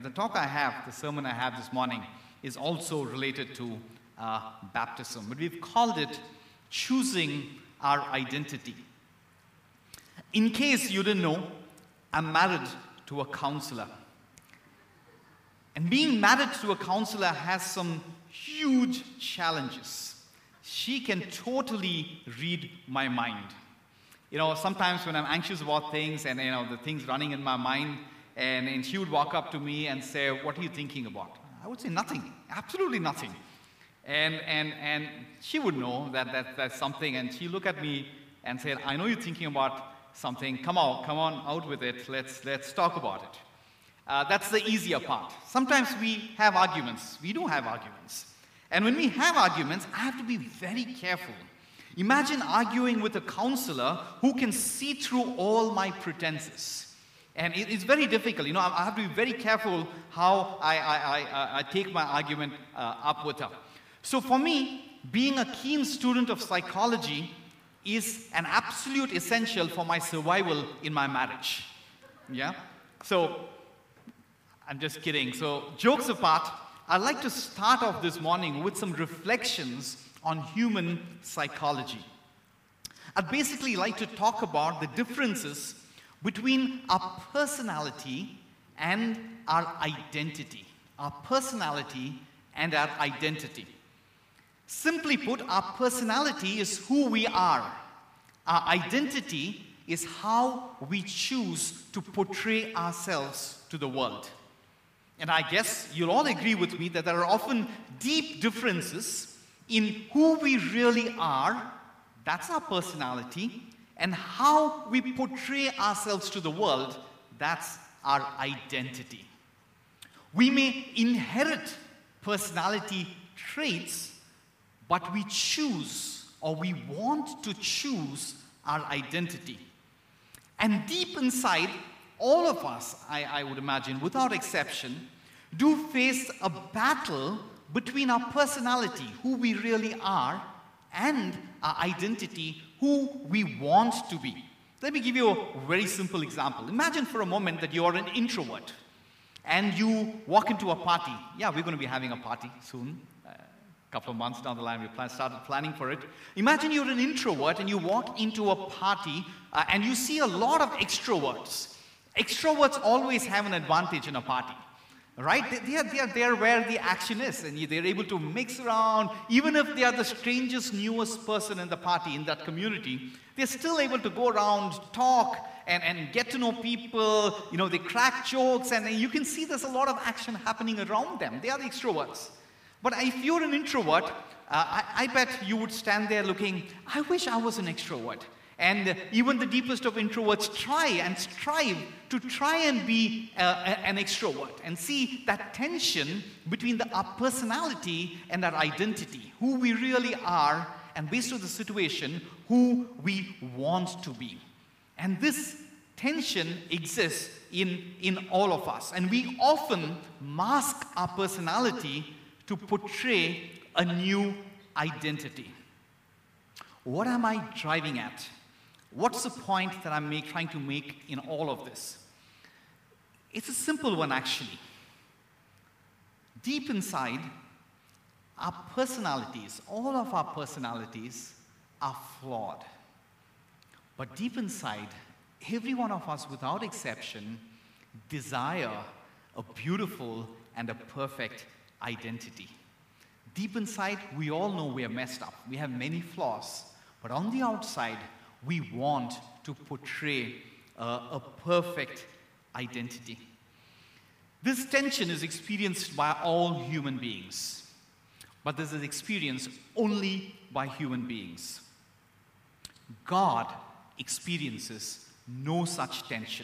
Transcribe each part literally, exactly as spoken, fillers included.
The talk I have, the sermon I have this morning, is also related to uh, baptism, but we've called it Choosing Our Identity. In case you didn't know, I'm married to a counselor. And being married to a counselor has some huge challenges. She can totally read my mind. You know, sometimes when I'm anxious about things and, you know, the things running in my mind, and, and she would walk up to me and say, "What are you thinking about?" I would say, "Nothing, absolutely nothing." And, and, and she would know that, that that's something, and she'd look at me and say, "I know you're thinking about something. Come on, come on out with it. Let's, let's talk about it." Uh, that's the easier part. Sometimes we have arguments. We do have arguments. And when we have arguments, I have to be very careful. Imagine arguing with a counselor who can see through all my pretenses. And it, it's very difficult. You know, I have to be very careful how I, I, I, I take my argument uh, up with her. So for me, being a keen student of psychology is an absolute essential for my survival in my marriage. Yeah? So, I'm just kidding. So, jokes apart, I'd like to start off this morning with some reflections on human psychology. I'd basically like to talk about the differences between our personality and our identity. Our personality and our identity. Simply put, our personality is who we are. Our identity is how we choose to portray ourselves to the world. And I guess you'll all agree with me that there are often deep differences in who we really are, that's our personality, and how we portray ourselves to the world, that's our identity. We may inherit personality traits, but we choose, or we want to choose, our identity. And deep inside, all of us, I, I would imagine, without exception, do face a battle between our personality, who we really are, and our identity, who we want to be. Let me give you a very simple example. Imagine for a moment that you're an introvert, and you walk into a party. Yeah, we're going to be having a party soon. A couple of months down the line, we plan, started planning for it. Imagine you're an introvert, and you walk into a party, uh, and you see a lot of extroverts. Extroverts always have an advantage in a party. Right? They, they, are, they are there where the action is, and they're able to mix around. Even if they are the strangest, newest person in the party, in that community, they're still able to go around, talk, and, and get to know people. You know, they crack jokes, and you can see there's a lot of action happening around them. They are the extroverts. But if you're an introvert, uh, I, I bet you would stand there looking, "I wish I was an extrovert." And even the deepest of introverts try and strive to try and be uh, an extrovert and see that tension between the, our personality and our identity, who we really are, and based on the situation, who we want to be. And this tension exists in, in all of us. And we often mask our personality to portray a new identity. What am I driving at? What's the point that I'm make, trying to make in all of this? It's a simple one, actually. Deep inside, our personalities, all of our personalities, are flawed. But deep inside, every one of us, without exception, desire a beautiful and a perfect identity. Deep inside, we all know we are messed up. We have many flaws. But on the outside, we want to portray uh, a perfect identity. This tension is experienced by all human beings, but this is experienced only by human beings. God experiences no such tension.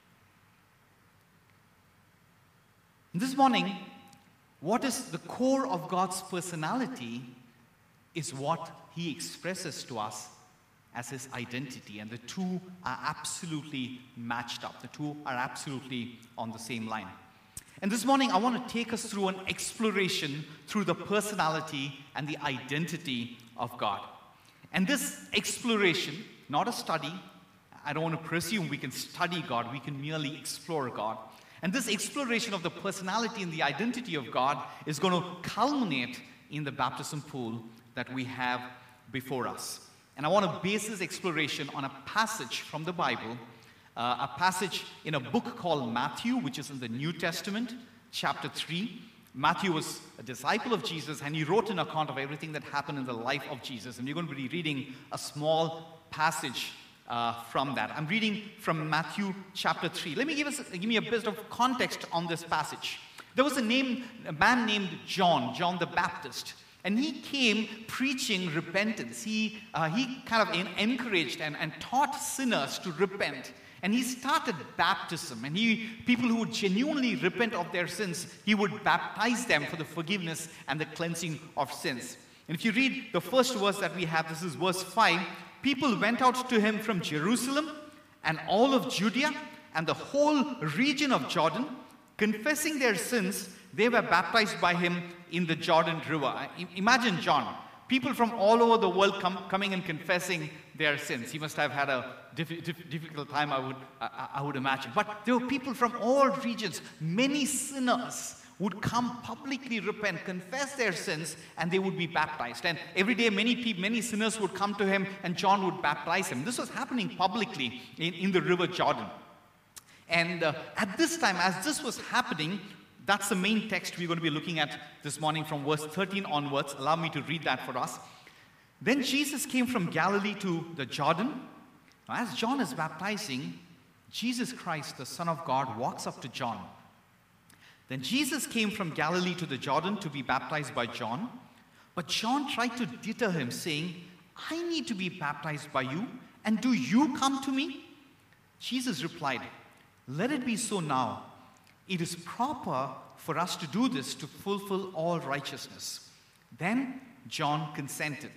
This morning, what is the core of God's personality is what He expresses to us as His identity, and the two are absolutely matched up. The two are absolutely on the same line. And this morning, I want to take us through an exploration through the personality and the identity of God. And this exploration, not a study, I don't want to presume we can study God, we can merely explore God. And this exploration of the personality and the identity of God is going to culminate in the baptism pool that we have before us. And I want to base this exploration on a passage from the Bible, uh, a passage in a book called Matthew, which is in the New Testament, chapter three. Matthew was a disciple of Jesus, and he wrote an account of everything that happened in the life of Jesus. And we're going to be reading a small passage uh, from that. I'm reading from Matthew chapter three. Let me give us, give me a bit of context on this passage. There was a, name, a man named John, John the Baptist. And he came preaching repentance. He, uh, he kind of encouraged and, and taught sinners to repent. And he started baptism. And he, people who would genuinely repent of their sins, he would baptize them for the forgiveness and the cleansing of sins. And if you read the first verse that we have, this is verse five. People went out to him from Jerusalem and all of Judea and the whole region of Jordan, confessing their sins. They were baptized by him in the Jordan River. Imagine John. People from all over the world come, coming and confessing their sins. He must have had a diff, diff, difficult time, I would, I, I would imagine. But there were people from all regions. Many sinners would come publicly repent, confess their sins, and they would be baptized. And every day, many people, many sinners would come to him, and John would baptize him. This was happening publicly in, in the River Jordan. And uh, at this time, as this was happening, that's the main text we're going to be looking at this morning from verse thirteen onwards. Allow me to read that for us. Then Jesus came from Galilee to the Jordan. Now, as John is baptizing, Jesus Christ, the Son of God, walks up to John. Then Jesus came from Galilee to the Jordan to be baptized by John. But John tried to deter him, saying, I need to be baptized by you, and do you come to me? Jesus replied, let it be so now. It is proper for us to do this to fulfill all righteousness. Then John consented.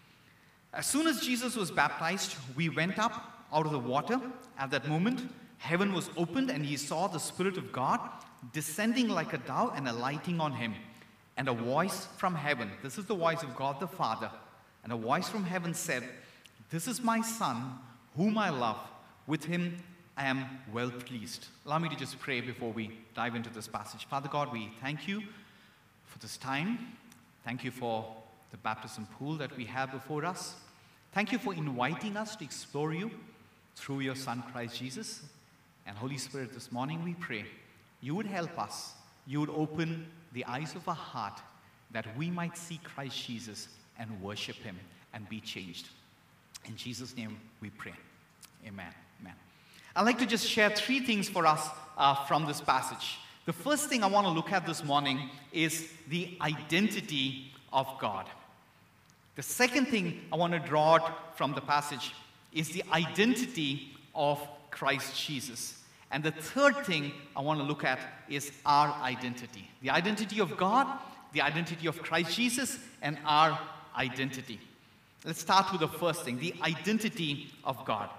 As soon as Jesus was baptized, we went up out of the water. At that moment, heaven was opened, and he saw the Spirit of God descending like a dove and alighting on him. And a voice from heaven, this is the voice of God the Father, and a voice from heaven said, this is my Son, whom I love. With him I am well pleased. Allow me to just pray before we dive into this passage. Father God, we thank you for this time. Thank you for the baptism pool that we have before us. Thank you for inviting us to explore you through your Son, Christ Jesus. And Holy Spirit, this morning we pray you would help us. You would open the eyes of our heart that we might see Christ Jesus and worship him and be changed. In Jesus' name we pray. Amen. Amen. I'd like to just share three things for us uh, from this passage. The first thing I want to look at this morning is the identity of God. The second thing I want to draw out from the passage is the identity of Christ Jesus. And the third thing I want to look at is our identity. The identity of God, the identity of Christ Jesus, and our identity. Let's start with the first thing, the identity of God.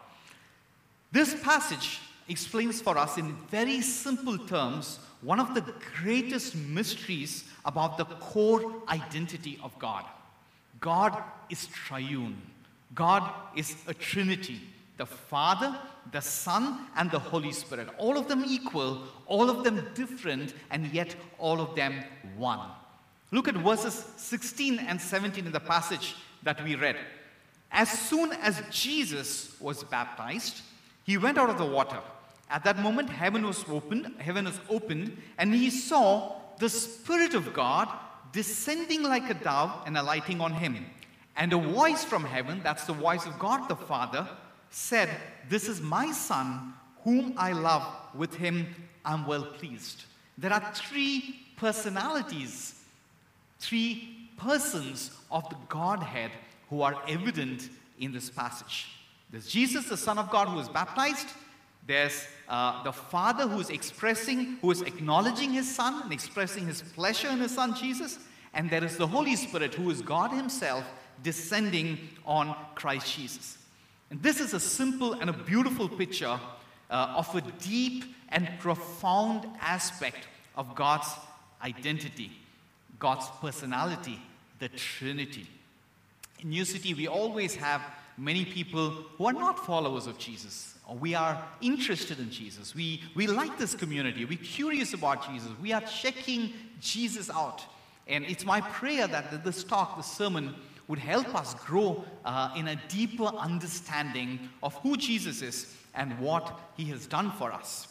This passage explains for us in very simple terms one of the greatest mysteries about the core identity of God. God is triune. God is a Trinity. The Father, the Son, and the Holy Spirit. All of them equal, all of them different, and yet all of them one. Look at verses sixteen and seventeen in the passage that we read. As soon as Jesus was baptized, he went out of the water. At that moment, heaven was opened, heaven was opened, and he saw the Spirit of God descending like a dove and alighting on him. And a voice from heaven, that's the voice of God the Father, said, this is my Son, whom I love. With him I'm well pleased. There are three personalities, three persons of the Godhead who are evident in this passage. There's Jesus, the Son of God, who is baptized. There's uh, the Father who is expressing, who is acknowledging his Son and expressing his pleasure in his Son, Jesus. And there is the Holy Spirit, who is God himself, descending on Christ Jesus. And this is a simple and a beautiful picture uh, of a deep and profound aspect of God's identity, God's personality, the Trinity. In New City, we always have many people who are not followers of Jesus, or we are interested in Jesus. We, we like this community. We're curious about Jesus. We are checking Jesus out. And it's my prayer that this talk, this sermon, would help us grow uh, in a deeper understanding of who Jesus is and what he has done for us.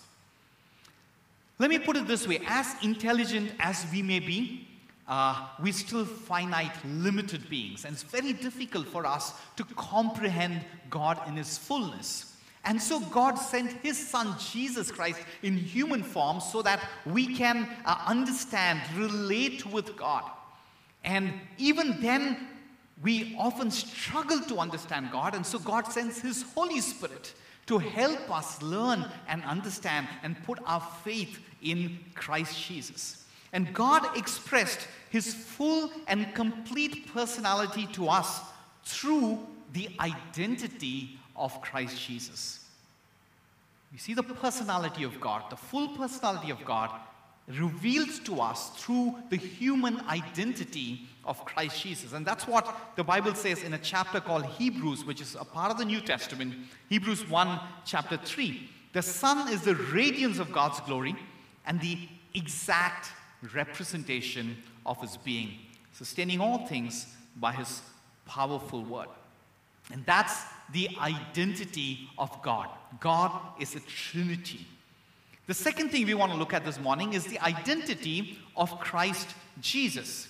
Let me put it this way. As intelligent as we may be, uh, we're still finite, limited beings. And it's very difficult for us to comprehend God in his fullness. And so God sent his son, Jesus Christ, in human form so that we can uh, understand, relate with God. And even then, we often struggle to understand God. And so God sends his Holy Spirit to help us learn and understand and put our faith in Christ Jesus. And God expressed his full and complete personality to us through the identity of Christ Jesus. You see, the personality of God, the full personality of God, revealed to us through the human identity of Christ Jesus. And that's what the Bible says in a chapter called Hebrews, which is a part of the New Testament. Hebrews one, chapter three. The Son is the radiance of God's glory and the exact representation of his being, sustaining all things by his powerful word. And that's the identity of God. God is a Trinity. The second thing we want to look at this morning is the identity of Christ Jesus.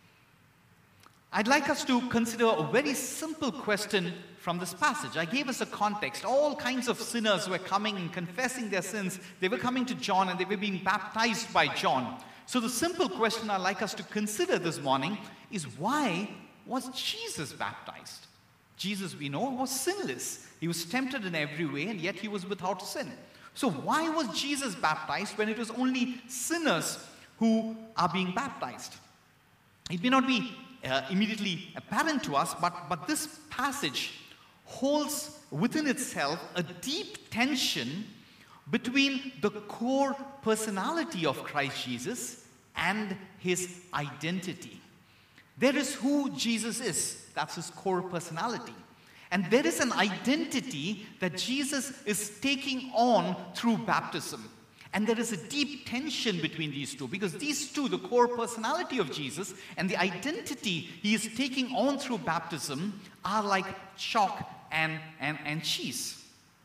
I'd like us to consider a very simple question from this passage. I gave us a context. All kinds of sinners were coming and confessing their sins. They were coming to John and they were being baptized by John. So the simple question I'd like us to consider this morning is, why was Jesus baptized? Jesus, we know, was sinless. He was tempted in every way, and yet he was without sin. So why was Jesus baptized when it was only sinners who are being baptized? It may not be uh, immediately apparent to us, but, but this passage holds within itself a deep tension between the core personality of Christ Jesus and his identity. There is who Jesus is. That's his core personality. And there is an identity that Jesus is taking on through baptism. And there is a deep tension between these two, because these two, the core personality of Jesus and the identity he is taking on through baptism, are like chalk and, and, and cheese.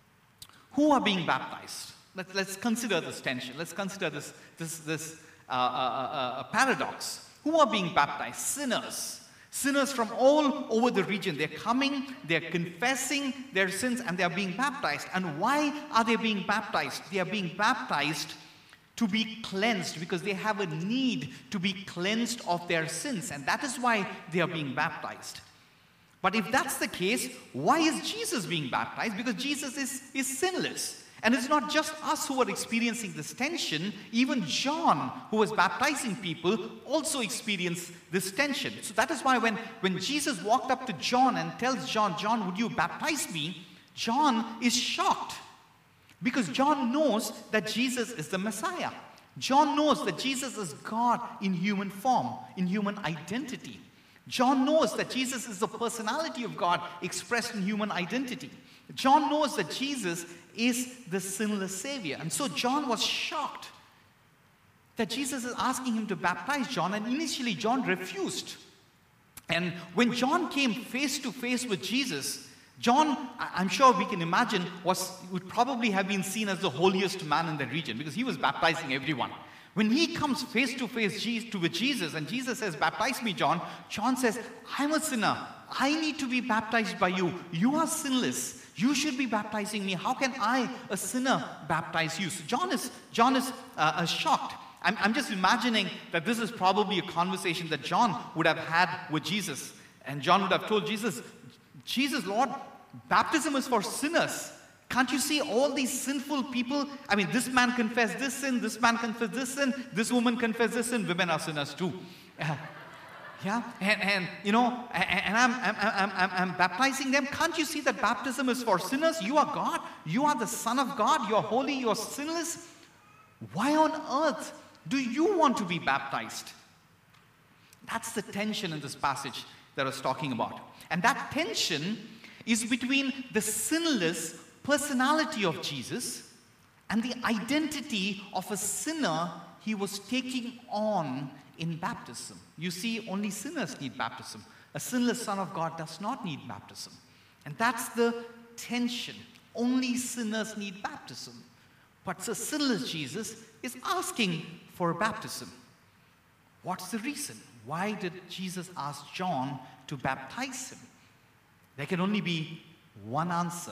Who are being baptized? Let, let's consider this tension. Let's consider this, this, this uh, uh, uh, paradox. Who are being baptized? Sinners. Sinners from all over the region. They're coming, they're confessing their sins, and they're being baptized. And why are they being baptized? They are being baptized to be cleansed, because they have a need to be cleansed of their sins. And that is why they are being baptized. But if that's the case, why is Jesus being baptized? Because Jesus is, is sinless. And it's not just us who are experiencing this tension. Even John, who was baptizing people, also experienced this tension. So that is why when, when Jesus walked up to John and tells John, John, would you baptize me? John is shocked, because John knows that Jesus is the Messiah. John knows that Jesus is God in human form, in human identity. John knows that Jesus is the personality of God expressed in human identity. John knows that Jesus is the sinless Savior. And so John was shocked that Jesus is asking him to baptize John, and initially John refused. And when John came face to face with Jesus, John, I'm sure we can imagine, was would probably have been seen as the holiest man in the region, because he was baptizing everyone. When he comes face to face with Jesus, and Jesus says, baptize me, John, John says, I'm a sinner. I need to be baptized by you. You are sinless. You should be baptizing me. How can I, a sinner, baptize you? So John is, John is uh, uh, shocked. I'm, I'm just imagining that this is probably a conversation that John would have had with Jesus. And John would have told Jesus, Jesus, Lord, baptism is for sinners. Can't you see all these sinful people? I mean, this man confessed this sin, this man confessed this sin, this woman confessed this sin, women are sinners too. Uh, yeah, and, and you know, and, and I'm, I'm, I'm, I'm, I'm baptizing them. Can't you see that baptism is for sinners? You are God, you are the Son of God, you are holy, you are sinless. Why on earth do you want to be baptized? That's the tension in this passage that I was talking about. And that tension is between the sinless personality of Jesus and the identity of a sinner he was taking on in baptism. You see, only sinners need baptism. A sinless Son of God does not need baptism. And that's the tension. Only sinners need baptism. But the sinless Jesus is asking for baptism. What's the reason? Why did Jesus ask John to baptize him? There can only be one answer.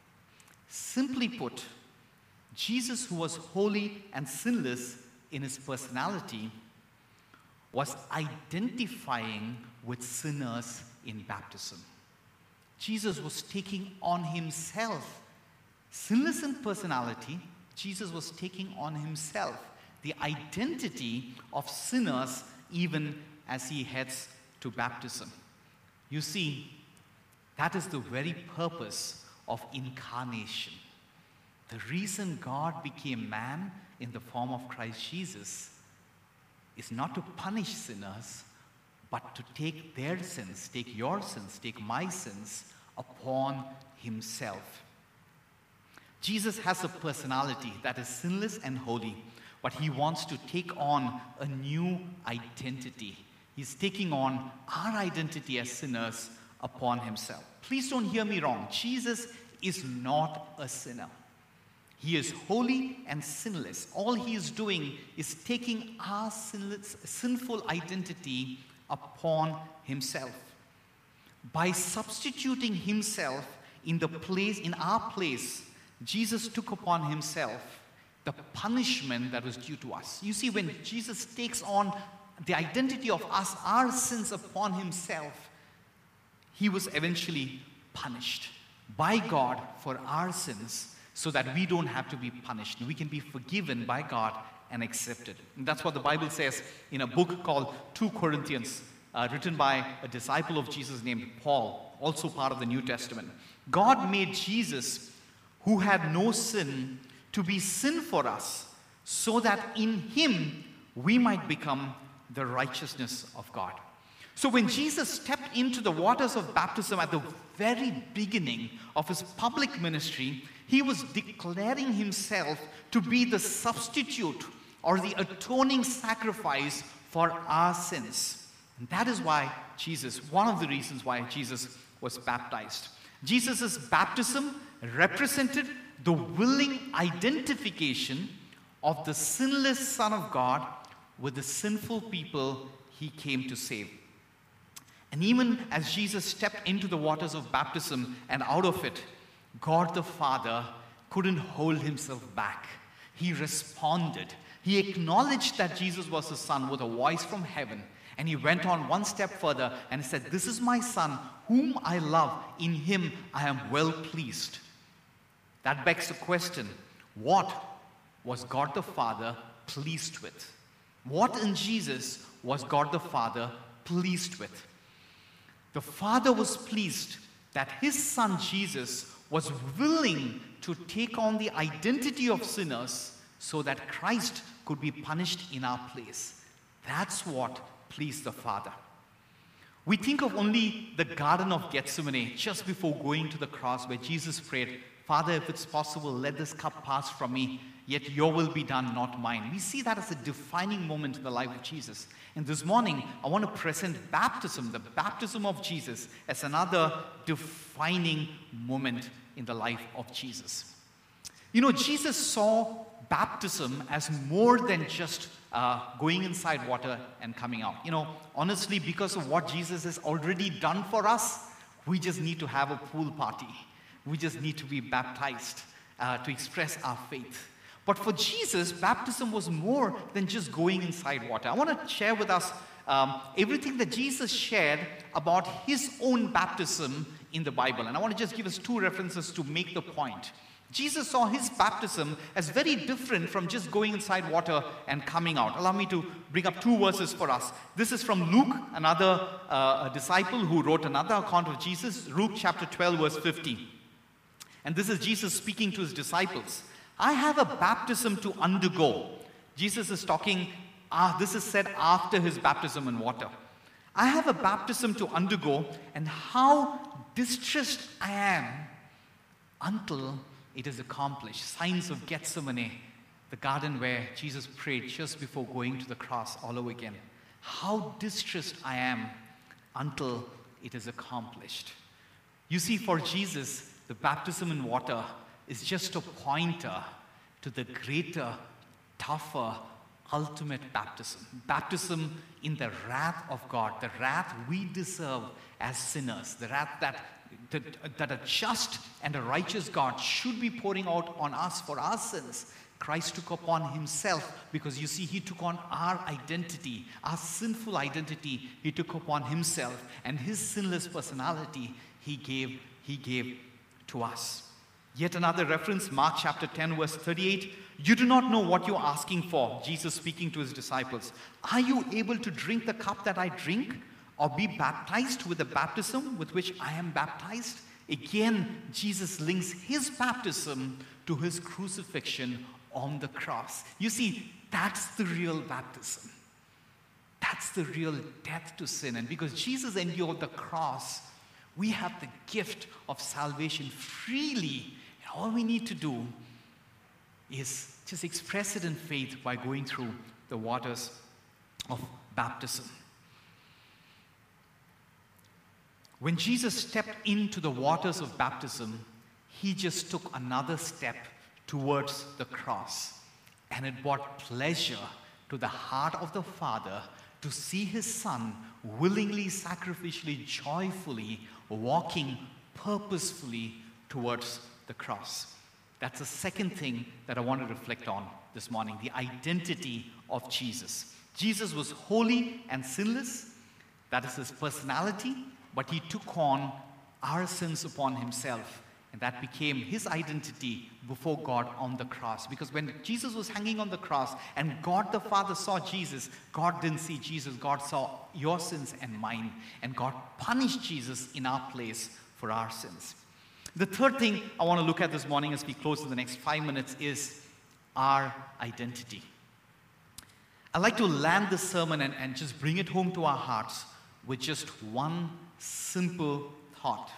Simply put, Jesus, who was holy and sinless in his personality, was identifying with sinners in baptism. Jesus was taking on himself, sinless in personality, Jesus was taking on himself the identity of sinners even as he heads to baptism. You see, that is the very purpose of incarnation. The reason God became man in the form of Christ Jesus is not to punish sinners, but to take their sins, take your sins, take my sins upon himself. Jesus has a personality that is sinless and holy, but he wants to take on a new identity. He's taking on our identity as sinners upon himself. Please don't hear me wrong. Jesus is not a sinner. He is holy and sinless. All he is doing is taking our sinless, sinful identity upon himself. By substituting himself in the place, in our place, Jesus took upon himself the punishment that was due to us. You see, when Jesus takes on the identity of us, our sins upon himself, he was eventually punished by God for our sins so that we don't have to be punished. We can be forgiven by God and accepted. And that's what the Bible says in a book called Second Corinthians, uh, written by a disciple of Jesus named Paul, also part of the New Testament. God made Jesus, who had no sin, to be sin for us, so that in him we might become the righteousness of God. So when Jesus stepped into the waters of baptism at the very beginning of his public ministry, he was declaring himself to be the substitute or the atoning sacrifice for our sins. And that is why Jesus, one of the reasons why Jesus was baptized. Jesus' baptism represented the willing identification of the sinless Son of God with the sinful people he came to save. And even as Jesus stepped into the waters of baptism and out of it, God the Father couldn't hold himself back. He responded. He acknowledged that Jesus was his Son with a voice from heaven. And he went on one step further and said, "This is my Son, whom I love. In him I am well pleased." That begs the question, what was God the Father pleased with? What in Jesus was God the Father pleased with? The Father was pleased that his Son Jesus was willing to take on the identity of sinners so that Christ could be punished in our place. That's what pleased the Father. We think of only the Garden of Gethsemane just before going to the cross, where Jesus prayed, "Father, if it's possible, let this cup pass from me, yet your will be done, not mine." We see that as a defining moment in the life of Jesus. And this morning, I want to present baptism, the baptism of Jesus, as another defining moment in the life of Jesus. You know, Jesus saw baptism as more than just uh, going inside water and coming out. You know, honestly, because of what Jesus has already done for us, we just need to have a pool party. We just need to be baptized uh, to express our faith. But for Jesus, baptism was more than just going inside water. I want to share with us um, everything that Jesus shared about his own baptism in the Bible. And I want to just give us two references to make the point. Jesus saw his baptism as very different from just going inside water and coming out. Allow me to bring up two verses for us. This is from Luke, another uh, disciple who wrote another account of Jesus, Luke chapter twelve, verse fifty. And this is Jesus speaking to his disciples. "I have a baptism to undergo." Jesus is talking, uh, this is said after his baptism in water. "I have a baptism to undergo, and how distressed I am until it is accomplished. Signs of Gethsemane, the garden where Jesus prayed just before going to the cross all over again. How distressed I am until it is accomplished. You see, for Jesus, the baptism in water is just a pointer to the greater, tougher, ultimate baptism. Baptism in the wrath of God, the wrath we deserve as sinners, the wrath that, that, that a just and a righteous God should be pouring out on us for our sins. Christ took upon himself, because you see, he took on our identity, our sinful identity, he took upon himself, and his sinless personality he gave, he gave to us. Yet another reference, Mark chapter ten, verse thirty-eight. You do not know what you're asking for, Jesus speaking to his disciples. Are you able to drink the cup that I drink, or be baptized with the baptism with which I am baptized? Again, Jesus links his baptism to his crucifixion on the cross. You see, that's the real baptism. That's the real death to sin. And because Jesus endured the cross, we have the gift of salvation freely. And all we need to do is just express it in faith by going through the waters of baptism. When Jesus stepped into the waters of baptism, he just took another step towards the cross. And it brought pleasure to the heart of the Father to see his Son willingly, sacrificially, joyfully walking purposefully towards the cross. That's the second thing that I want to reflect on this morning, the identity of Jesus. Jesus was holy and sinless. That is his personality, but he took on our sins upon himself. And that became his identity before God on the cross. Because when Jesus was hanging on the cross and God the Father saw Jesus, God didn't see Jesus. God saw your sins and mine. And God punished Jesus in our place for our sins. The third thing I want to look at this morning as we close in the next five minutes is our identity. I'd like to land this sermon and, and just bring it home to our hearts with just one simple thought.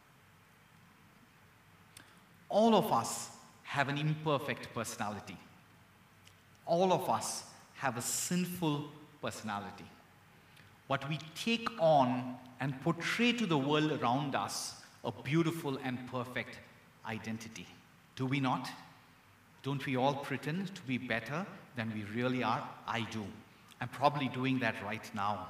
All of us have an imperfect personality. All of us have a sinful personality. But we take on and portray to the world around us a beautiful and perfect identity. Do we not? Don't we all pretend to be better than we really are? I do. I'm probably doing that right now.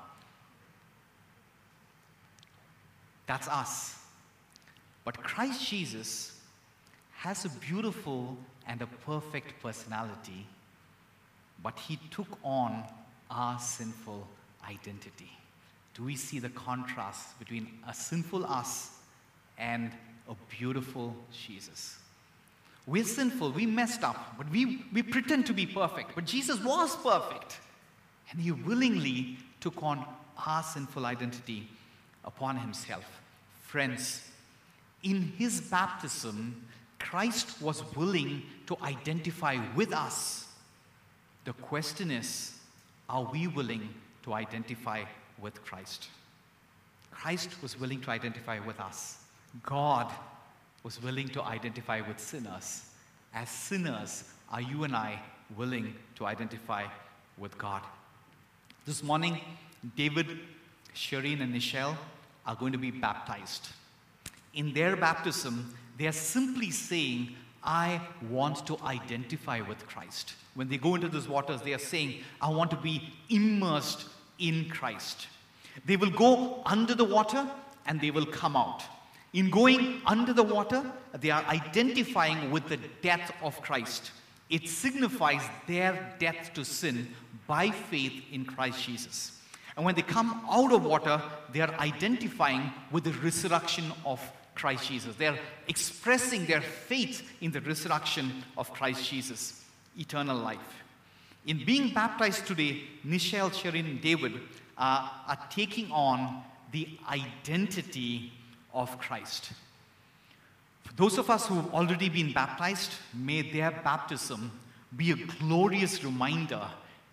That's us. But Christ Jesus has a beautiful and a perfect personality, but he took on our sinful identity. Do we see the contrast between a sinful us and a beautiful Jesus? We're sinful, we messed up, but we, we pretend to be perfect. But Jesus was perfect, and he willingly took on our sinful identity upon himself. Friends, in his baptism, Christ was willing to identify with us. The question is, are we willing to identify with Christ? Christ was willing to identify with us. God was willing to identify with sinners. As sinners, are you and I willing to identify with God? This morning, David, Shireen, and Nichelle are going to be baptized. In their baptism, they are simply saying, I want to identify with Christ. When they go into these waters, they are saying, I want to be immersed in Christ. They will go under the water and they will come out. In going under the water, they are identifying with the death of Christ. It signifies their death to sin by faith in Christ Jesus. And when they come out of water, they are identifying with the resurrection of Christ Jesus. They're expressing their faith in the resurrection of Christ Jesus, eternal life. In being baptized today, Nichelle, Shireen, and David uh, are taking on the identity of Christ. For those of us who have already been baptized, may their baptism be a glorious reminder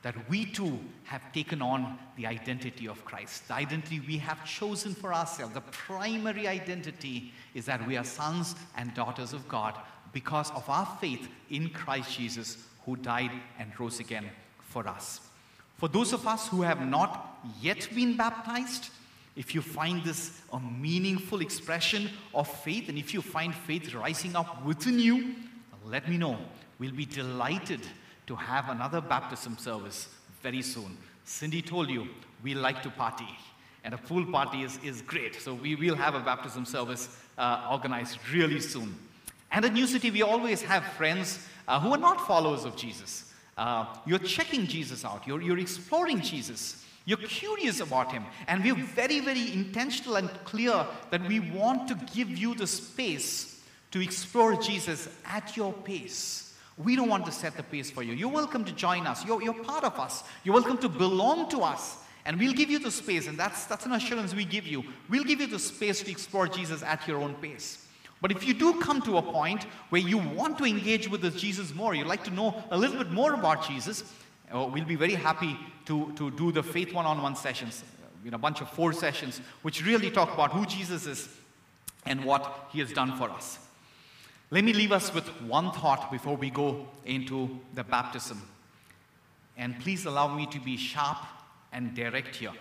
that we too have taken on the identity of Christ. The identity we have chosen for ourselves. The primary identity is that we are sons and daughters of God because of our faith in Christ Jesus, who died and rose again for us. For those of us who have not yet been baptized, if you find this a meaningful expression of faith, and if you find faith rising up within you, let me know. We'll be delighted to have another baptism service very soon. Cindy told you we like to party, and a pool party is, is great. So we will have a baptism service uh, organized really soon. And at New City, we always have friends uh, who are not followers of Jesus. Uh, you're checking Jesus out. You're, you're exploring Jesus. You're curious about him. And we're very, very intentional and clear that we want to give you the space to explore Jesus at your pace. We don't want to set the pace for you. You're welcome to join us. You're, you're part of us. You're welcome to belong to us. And we'll give you the space, and that's, that's an assurance we give you. We'll give you the space to explore Jesus at your own pace. But if you do come to a point where you want to engage with this Jesus more, you'd like to know a little bit more about Jesus, uh, we'll be very happy to, to do the Faith One-on-One sessions, you know, a bunch of four sessions, which really talk about who Jesus is and what he has done for us. Let me leave us with one thought before we go into the baptism. And please allow me to be sharp and direct here.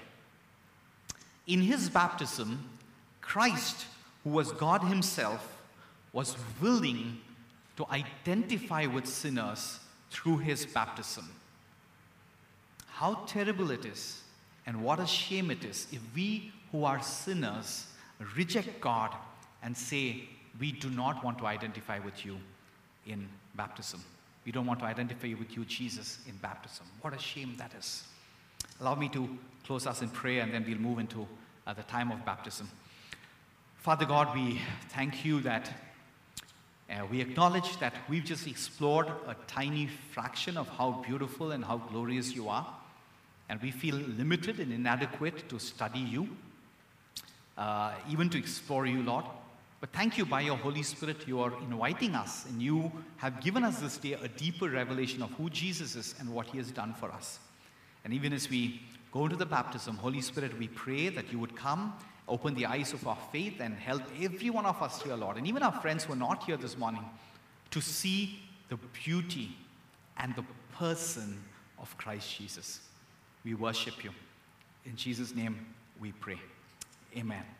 In his baptism, Christ, who was God himself, was willing to identify with sinners through his baptism. How terrible it is, and what a shame it is if we who are sinners reject God and say, we do not want to identify with you in baptism. We don't want to identify with you, Jesus, in baptism. What a shame that is. Allow me to close us in prayer, and then we'll move into uh, the time of baptism. Father God, we thank you that uh, we acknowledge that we've just explored a tiny fraction of how beautiful and how glorious you are. And we feel limited and inadequate to study you, uh, even to explore you, Lord. But thank you, by your Holy Spirit, you are inviting us, and you have given us this day a deeper revelation of who Jesus is and what he has done for us. And even as we go into the baptism, Holy Spirit, we pray that you would come, open the eyes of our faith, and help every one of us here, Lord, and even our friends who are not here this morning, to see the beauty and the person of Christ Jesus. We worship you. In Jesus' name we pray. Amen.